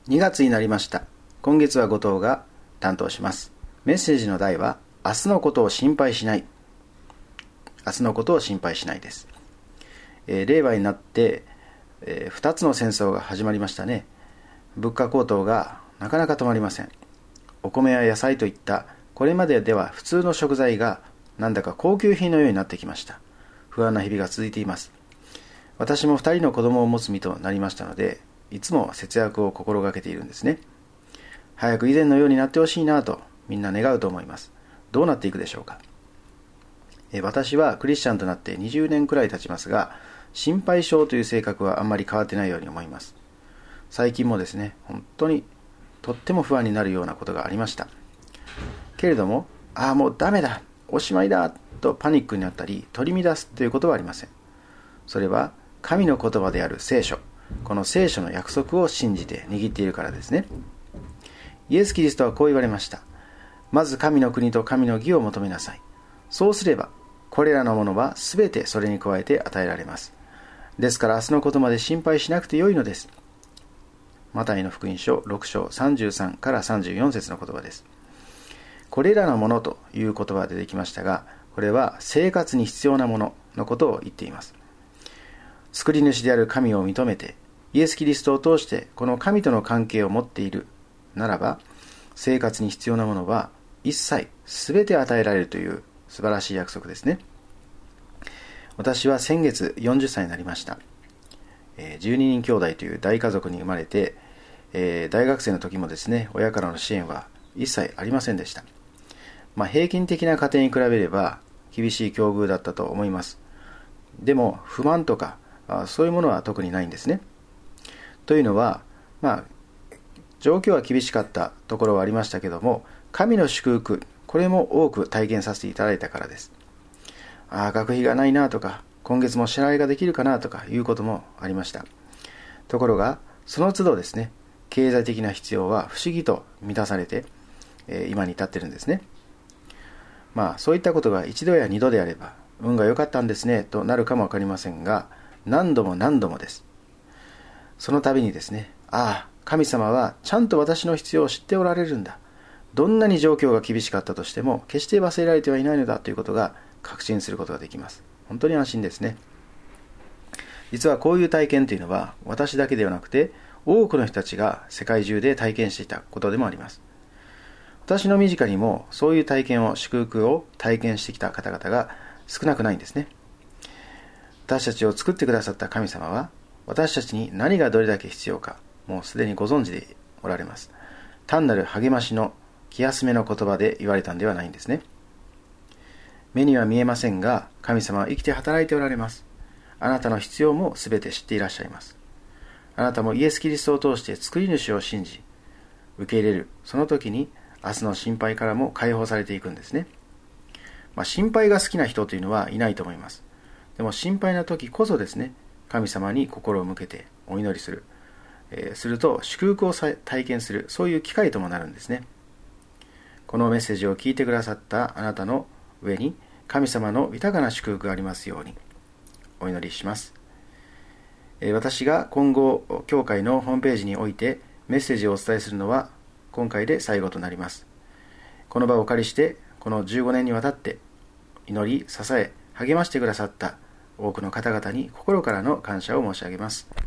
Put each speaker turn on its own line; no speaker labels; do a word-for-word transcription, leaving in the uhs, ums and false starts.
にがつになりました。今月は後藤が担当します。メッセージの題は、明日のことを心配しない。明日のことを心配しないです。えー、令和になって、えー、ふたつの戦争が始まりましたね。物価高騰がなかなか止まりません。お米や野菜といったこれまででは普通の食材がなんだか高級品のようになってきました。不安な日々が続いています。私もふたりの子供を持つ身となりましたので、いつも節約を心がけているんですね。早く以前のようになってほしいなとみんな願うと思います。どうなっていくでしょうか。え私はクリスチャンとなってにじゅうねんくらい経ちますが、心配性という性格はあんまり変わってないように思います。最近もですね、本当にとっても不安になるようなことがありました。けれども、ああもうダメだ、おしまいだとパニックになったり取り乱すということはありません。それは神の言葉である聖書、この聖書の約束を信じて握っているからですね。イエス・キリストはこう言われました。まず神の国と神の義を求めなさい。そうすればこれらのものはすべてそれに加えて与えられます。ですから明日のことまで心配しなくてよいのです。マタイの福音書ろく章さんじゅうさんからさんじゅうよん節の言葉です。これらのものという言葉が出てきましたが、これは生活に必要なもののことを言っています。作り主である神を認めて、イエス・キリストを通してこの神との関係を持っているならば、生活に必要なものは一切すべて与えられるという素晴らしい約束ですね。私は先月よんじゅっさいになりました。じゅうににん兄弟という大家族に生まれて、大学生の時もですね、親からの支援は一切ありませんでした。まあ、平均的な家庭に比べれば厳しい境遇だったと思います。でも不満とかそういうものは特にないんですね。というのは、まあ、状況は厳しかったところはありましたけども、神の祝福、これも多く体験させていただいたからです。ああ、学費がないなとか、今月も支払いができるかなとかいうこともありました。ところが、その都度ですね、経済的な必要は不思議と満たされて、えー、今に至ってるんですね。まあ、そういったことが一度や二度であれば、運が良かったんですねとなるかもわかりませんが、何度も何度もです。その度にですね、ああ、神様はちゃんと私の必要を知っておられるんだ。どんなに状況が厳しかったとしても、決して忘れられてはいないのだということが確信することができます。本当に安心ですね。実はこういう体験というのは、私だけではなくて、多くの人たちが世界中で体験していたことでもあります。私の身近にもそういう体験を、祝福を体験してきた方々が少なくないんですね。私たちを作ってくださった神様は、私たちに何がどれだけ必要か、もうすでにご存知でおられます。単なる励ましの気休めの言葉で言われたんではないんですね。目には見えませんが、神様は生きて働いておられます。あなたの必要もすべて知っていらっしゃいます。あなたもイエス・キリストを通して作り主を信じ、受け入れる、その時に明日の心配からも解放されていくんですね。まあ、心配が好きな人というのはいないと思います。でも心配な時こそですね、神様に心を向けてお祈りする。えー、すると祝福を体験する、そういう機会ともなるんですね。このメッセージを聞いてくださったあなたの上に神様の豊かな祝福がありますようにお祈りします。えー、私が今後教会のホームページにおいてメッセージをお伝えするのは今回で最後となります。この場をお借りしてこのじゅうごねんにわたって祈り、支え、励ましてくださった多くの方々に心からの感謝を申し上げます。